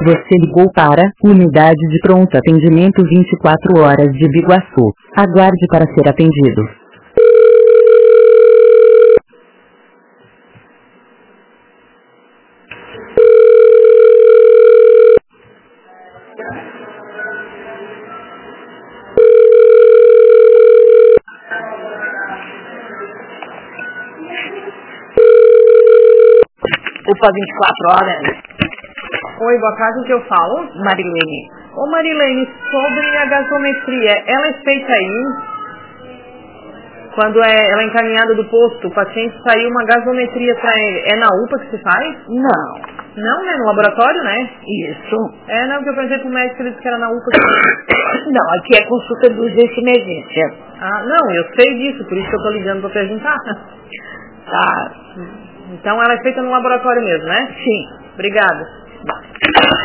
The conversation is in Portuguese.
Você ligou para Unidade de Pronto Atendimento 24 horas de Biguaçu. Aguarde para ser atendido. UPA 24 horas. Oi, boa tarde, o que eu falo? Marilene. Ô Marilene, sobre a gasometria, ela é feita aí? Quando ela é encaminhada do posto, o paciente saiu uma gasometria para ele. É na UPA que se faz? Não. Não, né? No laboratório, né? Isso. Não, porque eu pensei pro médico, ele disse que era na UPA. Não, aqui é consulta de urgência e emergência. Ah, não, eu sei disso, por isso que eu tô ligando pra perguntar. Tá. Então ela é feita no laboratório mesmo, né? Sim. Obrigada.